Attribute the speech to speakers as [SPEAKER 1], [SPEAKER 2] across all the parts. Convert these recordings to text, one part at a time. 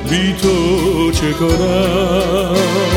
[SPEAKER 1] بی تو چه کنم؟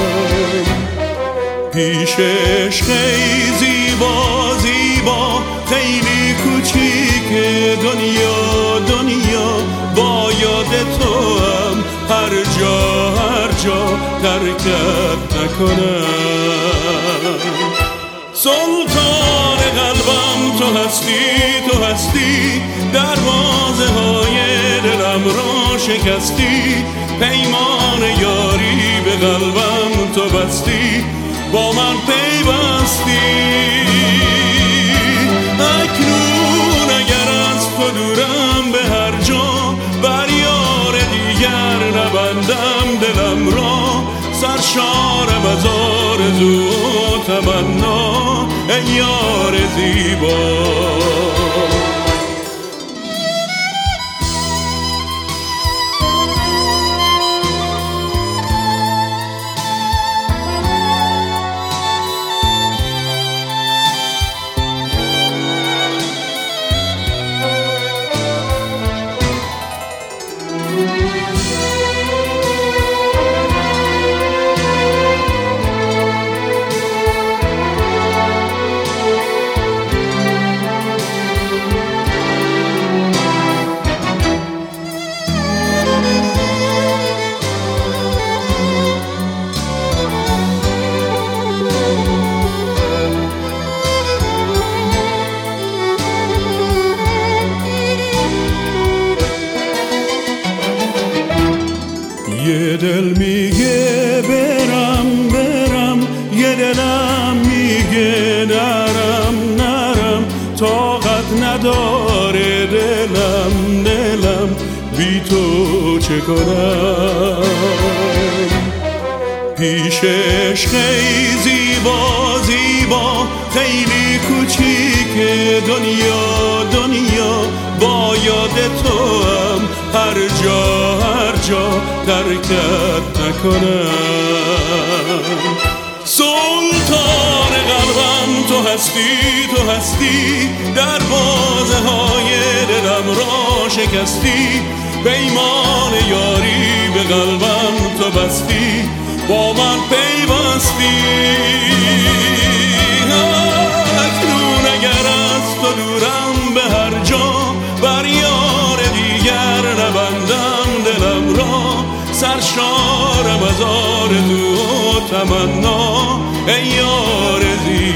[SPEAKER 1] پیشش خیلی زیبا زیبا، خیلی کوچیک دنیا دنیا، با یاد تو هم هر جا ترکت نکنم. سلطان قلبم تو هستی، دروازه های دلم را شکستی، پیمان یاری به قلبم تو بستی، با من پیوستی. اکنون اگر از تو دورم به هر جا، بر یار دیگر نبندم دلم را، سرشارم از آرزو و تمنا ای یار زیبا. یه دل میگه برم، یه دلم میگه نرم، طاقت نداره دلم بی تو چه کنم؟ پیشش خیلی زیبا خیلی کوچیک دنیا دنیا، با یاد تو هم هر جا ترکت نکنم. سلطان قلبم تو هستی، دروازه های دلم را شکستی، پیمان یاری به قلبم تو بستی، با من پیوستی. اکنون اگر از تو دورم به هر جا، بر یار دیگر نبندم دلم را، سرشارم از آرزو و تمنا ای یار زیبا.